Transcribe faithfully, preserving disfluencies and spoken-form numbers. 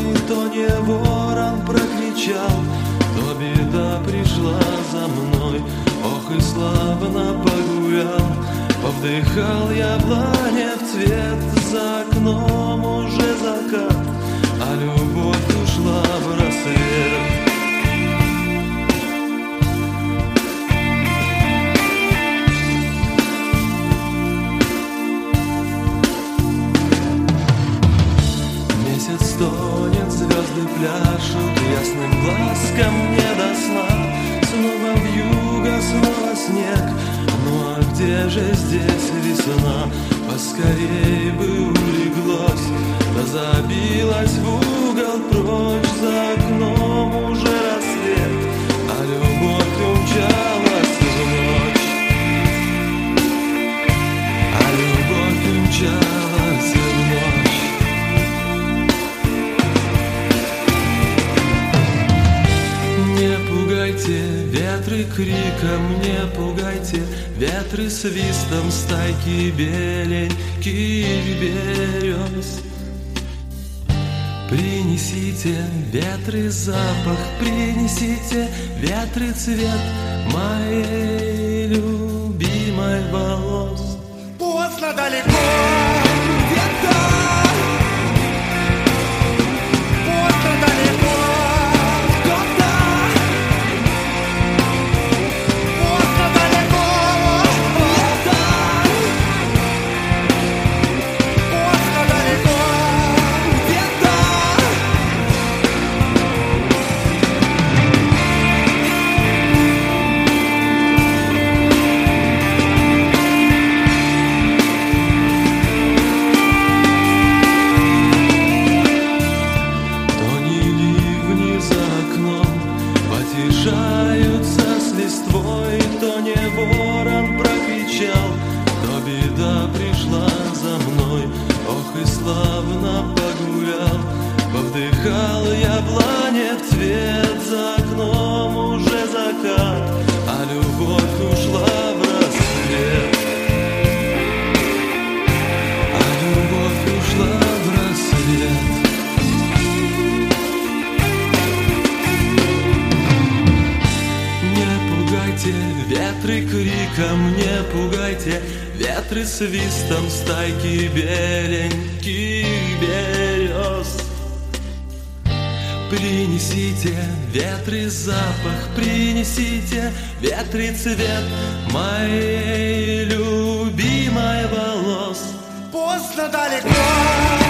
листвой, то не ворон прокричал, то беда пришла за мной. Ох, и славно погулял, повдыхал яблоня в цвет, за окном уже закат, а любовь ушла в рассвет. Месяц стонет, звезды пляшут, ясным глазком не до сна. Снова вьюга, снова снег, ну а где же здесь весна? Поскорей бы улеглось, да забилась в угол прочь, за окном уже рассвет, а любовь умчалась в ночь, а любовь умчалась в ночь. Не пугайте ветры криком, не пугайте ветры свистом стайки беленьких берез. Принесите ветры запах, принесите ветры цвет моей любимой волос. Поздно далеко где-то, поздно далеко кто-то, поздно далеко где-то, поздно далеко где-то. Потешаются с листвой, то не ворон прокричал, то беда пришла за мной. Ох, и славно погулял, повдыхал яблоня в цвет, за окном уже закат, а любовь ушла в рассвет, а любовь ушла в рассвет. Ветры криком, не пугайте ветры свистом стайки беленьких берез. Принесите ветры запах, принесите ветры цвет моей любимой волос. Поздно далеко